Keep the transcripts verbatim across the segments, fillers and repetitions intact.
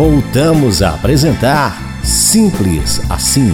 Voltamos a apresentar Simples Assim.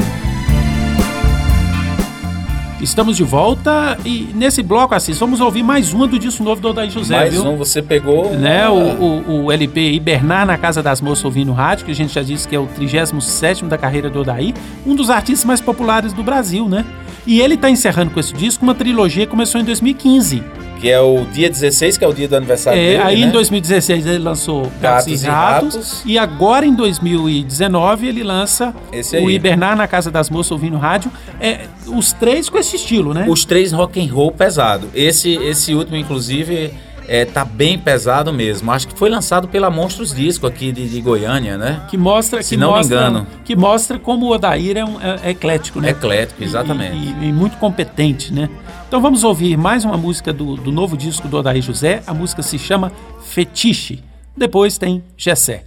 Estamos de volta e nesse bloco, Assis, vamos ouvir mais uma do disco novo do Odair José, mais viu? um, você pegou... Né, o, o, o L P Hibernar na Casa das Moças Ouvindo Rádio, que a gente já disse que é o trigésimo sétimo da carreira do Odair, um dos artistas mais populares do Brasil, né? E ele está encerrando com esse disco uma trilogia que começou em dois mil e quinze. Que é o dia dezesseis, que é o dia do aniversário é, dele, aí né? Em dois mil e dezesseis ele lançou Gatos, Gatos e e Ratos, Ratos. E agora em dois mil e dezenove ele lança Esse o aí. Hibernar na Casa das Moças Ouvindo Rádio. É, os três com esse estilo, né? Os três rock and roll pesado. Esse, esse último, inclusive, é, tá bem pesado mesmo. Acho que foi lançado pela Monstros Disco aqui de, de Goiânia, né? Que mostra, Se que não mostra, me engano. Que mostra como o Odair é, um, é, é eclético, né? Eclético, exatamente. E, e, e muito competente, né? Então vamos ouvir mais uma música do, do novo disco do Odair José. A música se chama Fetiche. Depois tem Gessé.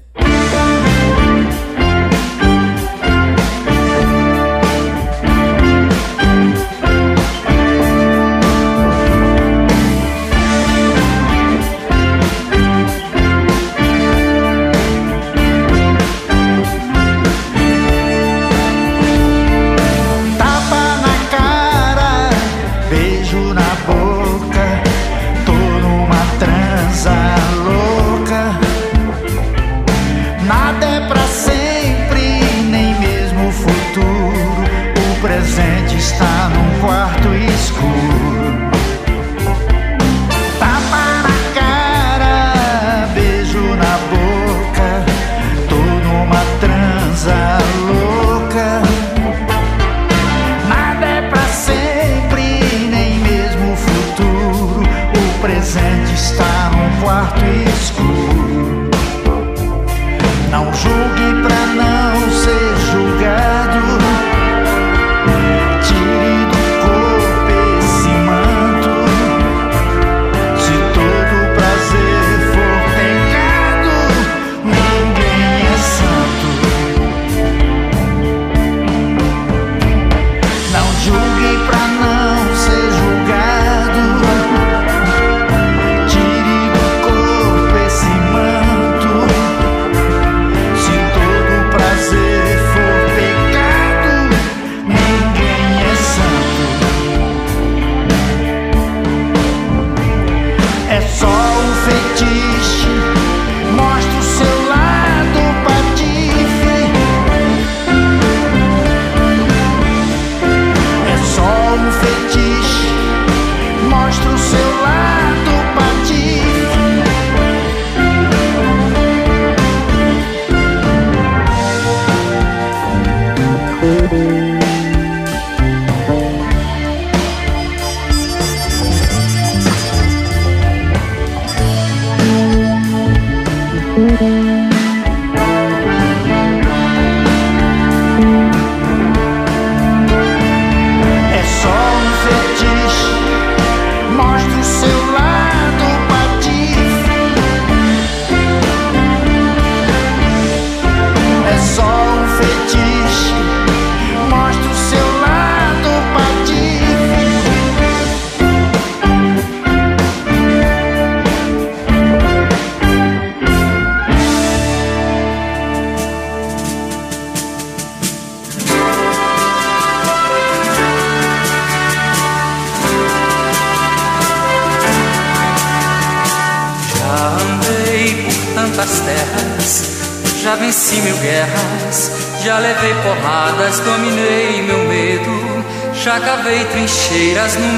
Já venci mil guerras, já levei porradas, dominei meu medo, já cavei trincheiras no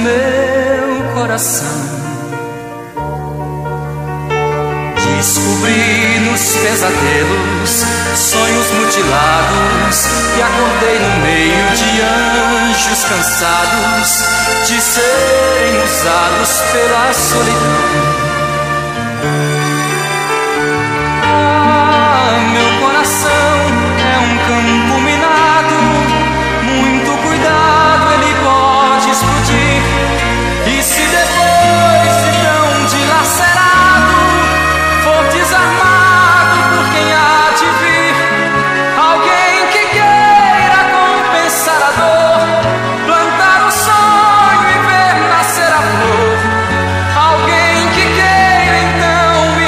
meu coração. Descobri nos pesadelos sonhos mutilados e acordei no meio de anjos cansados de serem usados pela solidão. Meu coração é um campo minado, muito cuidado, ele pode explodir. E se depois de tão dilacerado for desarmado por quem há de vir, alguém que queira compensar a dor, plantar o sonho e ver nascer a flor, alguém que queira então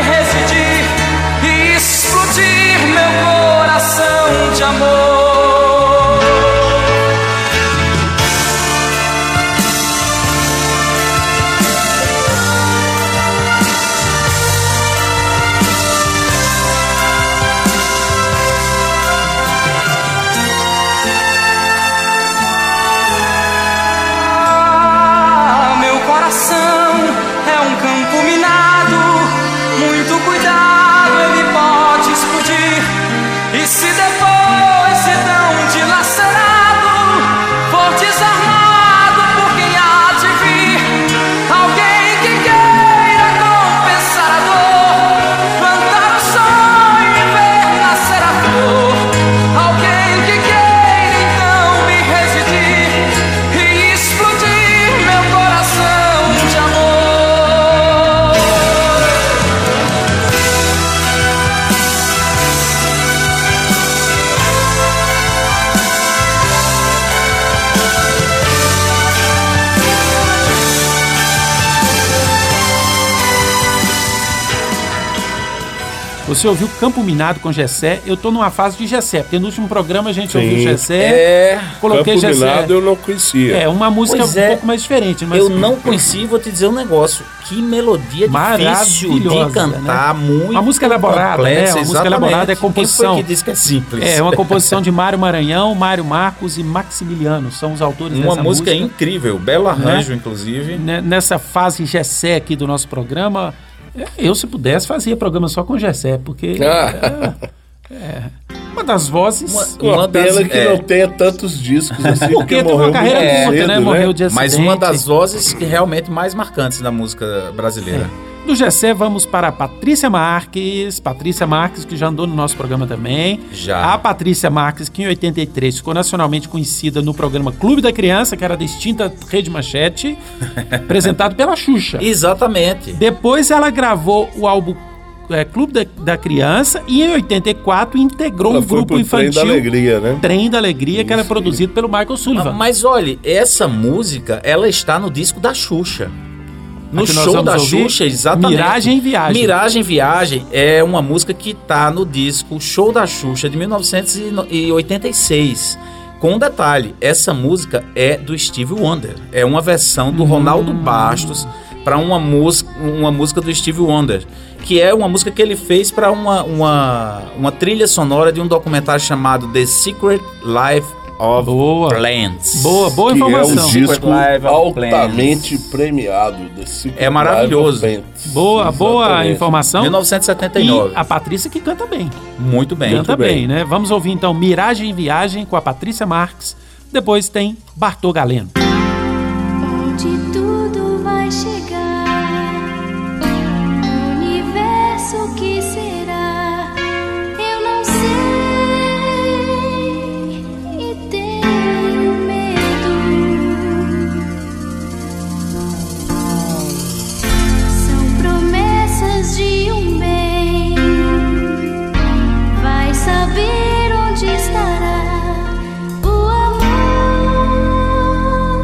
Você ouviu Campo Minado com Gessé. Eu tô numa fase de Gessé, porque no último programa a gente Sim. ouviu Gessé. É. Coloquei Campo Gessé. Minado eu não conhecia. É, uma música Pois um é. pouco mais diferente. Mas Eu não conheci, vou te dizer um negócio. Que melodia difícil de Maravilhosa, cantar, muito Uma música elaborada, complexa, né? Uma música exatamente. elaborada é composição. Quem foi que disse que é simples? É uma composição de Mário Maranhão, Mário Marcos e Maximiliano. São os autores Uma dessa música, música. incrível, belo arranjo, inclusive. Né, Nessa fase Gessé aqui do nosso programa, é, eu, se pudesse, fazia programa só com Gessé, porque Ah. é, é uma das vozes... Uma, Uma pena das- que é. não tenha tantos discos assim, Porque teve morreu uma carreira muito curta, cedo, né? Morreu de acidente. Mas uma das vozes que realmente mais marcantes da música brasileira. Do Gessé, vamos para a Patrícia Marques. Patrícia Marques, que já andou no nosso programa também. Já. A Patrícia Marques, que em oitenta e três ficou nacionalmente conhecida no programa Clube da Criança, que era da extinta Rede Manchete, apresentado pela Xuxa. Exatamente. Depois ela gravou o álbum é, Clube da, da Criança e em oitenta e quatro integrou Ela um foi grupo pro Trem infantil, da Alegria, né? Trem da Alegria, que era Isso, produzido pelo Michael Sullivan. Mas olha, essa música, ela está no disco da Xuxa. No A que nós show vamos da ouvir? Xuxa, exatamente. Miragem e Viagem. Miragem e Viagem é uma música que tá no disco Show da Xuxa de mil novecentos e oitenta e seis. Com um detalhe, essa música é do Stevie Wonder. É uma versão do Ronaldo Bastos para uma música, uma música do Stevie Wonder, que é uma música que ele fez para uma, uma, uma trilha sonora de um documentário chamado The Secret Life of Boa. Plants. Boa, boa Que é um informação. Secret disco Life of altamente Plants. premiado. The Secret É maravilhoso. Life of Plants. Boa, boa Exatamente. informação. mil novecentos e setenta e E nove. a Patrícia que canta bem. Muito bem. canta muito bem, bem. né? Vamos ouvir então Miragem e Viagem com a Patrícia Marques. Depois tem Bartô Galeno. Onde tudo vai chegar, o universo que será, eu não sei e tenho medo. São promessas de um bem, vai saber onde estará o amor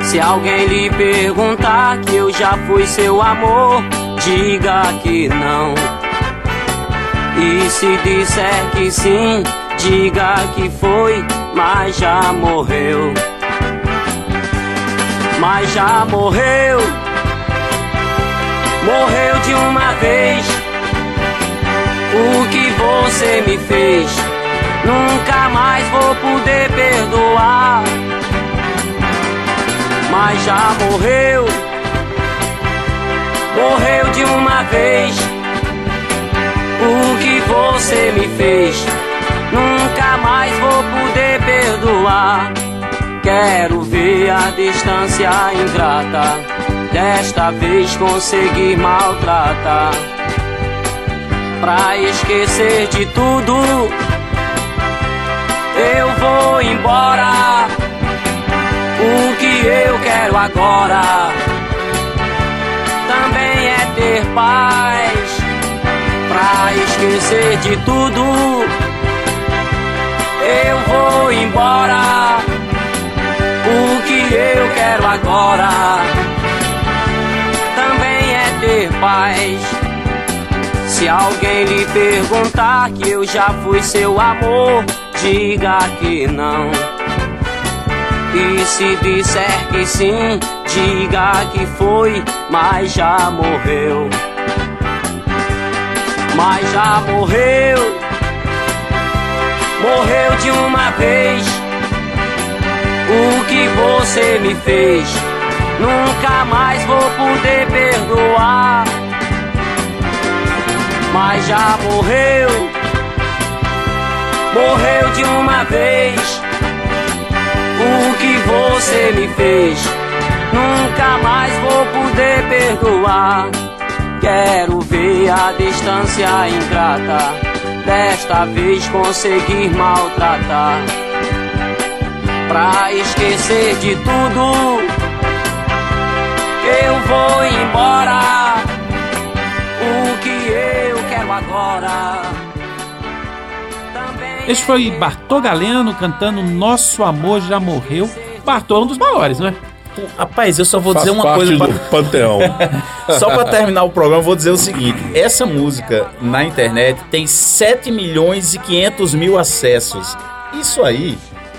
Se alguém lhe perguntar que eu já fui seu amor, diga que não. E se disser que sim, diga que foi, mas já morreu. Mas já morreu. Morreu de uma vez. O que você me fez, nunca mais vou poder perdoar. Mas já morreu. Morreu de uma vez. O que você me fez, nunca mais vou poder perdoar. Quero ver a distância ingrata desta vez conseguir maltratar. Pra esquecer de tudo, eu vou embora. O que eu quero agora também é ter paz. Pra esquecer de tudo, eu vou embora. O que eu quero agora também é ter paz. Se alguém lhe perguntar que eu já fui seu amor, diga que não. E se disser que sim, diga que foi, mas já morreu. Mas já morreu. Morreu de uma vez. O que você me fez, nunca mais vou poder perdoar. Mas já morreu. Morreu de uma vez. O que você me fez, nunca mais vou poder perdoar. Quero ver a distância ingrata desta vez conseguir maltratar. Pra esquecer de tudo, eu vou embora. O que eu quero agora também. Este foi Bartô Galeno cantando Nosso Amor Já Morreu. Bartô é um dos maiores, não é? Rapaz, eu só vou Faz dizer uma parte coisa do pra... panteão. Só pra terminar o programa, eu vou dizer o seguinte: essa música na internet tem sete milhões e quinhentos mil acessos. Isso aí,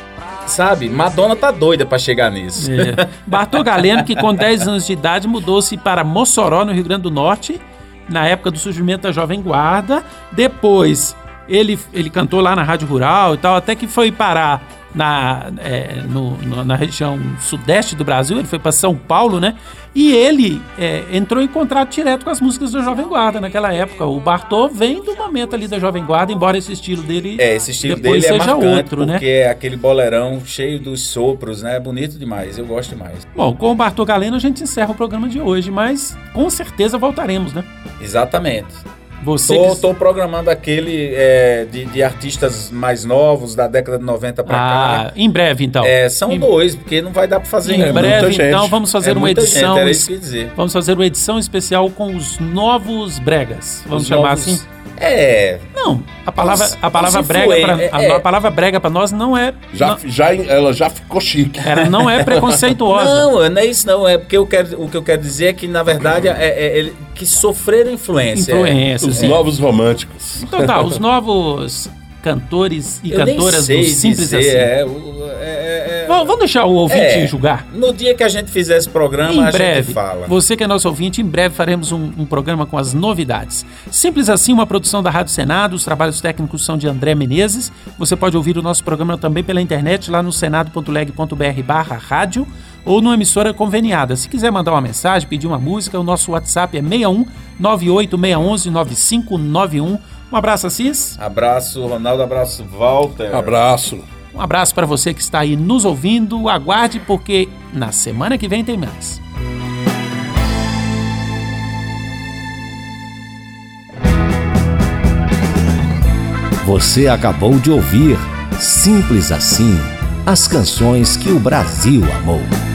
sabe? Madonna tá doida pra chegar nisso. É. Bartô Galeno, que com dez anos de idade mudou-se para Mossoró, no Rio Grande do Norte, na época do surgimento da Jovem Guarda. Depois ele, ele cantou lá na Rádio Rural e tal, até que foi parar na, é, no, no, na região sudeste do Brasil. Ele foi para São Paulo, né? E ele é, entrou em contrato direto com as músicas da Jovem Guarda naquela época. O Bartô vem do momento ali da Jovem Guarda, embora esse estilo dele É, esse estilo depois dele é seja marcante, outro, porque né? é aquele bolerão cheio dos sopros, né? É bonito demais, eu gosto demais. Bom, com o Bartô Galeno a gente encerra o programa de hoje, mas com certeza voltaremos, né? Exatamente. Você Tô, que... tô programando aquele é, de, de artistas mais novos, da década de noventa pra Ah, cá. em breve então. É, são em... dois, porque não vai dar pra fazer Em um. breve, muita então, gente. vamos fazer É uma muita edição. gente, era isso que eu ia dizer. Vamos fazer uma edição especial com os novos bregas. Vamos Os chamar novos- assim? É, Não, a palavra, Os- a palavra os brega influen- pra, a, é, é. a palavra brega para nós não é Já, não, já, ela já ficou chique. ela não é preconceituosa. não, não é isso não, é porque eu quero, o que eu quero dizer é que, na verdade, é, é, ele- que sofreram influência. Influência, Os sim. novos românticos. Então tá, os novos cantores e Eu nem cantoras sei do Simples dizer, Assim. é, o- é, é, é, Vamos vamos deixar o ouvinte É. julgar? No dia que a gente fizer esse programa, Em a breve, gente fala. você que é nosso ouvinte, em breve faremos um, um programa com as novidades. Simples Assim, uma produção da Rádio Senado, os trabalhos técnicos são de André Menezes. Você pode ouvir o nosso programa também pela internet, lá no senado ponto leg ponto br barra rádio, ou numa emissora conveniada. Se quiser mandar uma mensagem, pedir uma música, o nosso WhatsApp é seis um nove oito seis um um nove cinco nove um. Um abraço, Assis. Abraço, Ronaldo, abraço, Walter. Abraço. Um abraço para você que está aí nos ouvindo. Aguarde, porque na semana que vem tem mais. Você acabou de ouvir Simples Assim, as canções que o Brasil amou.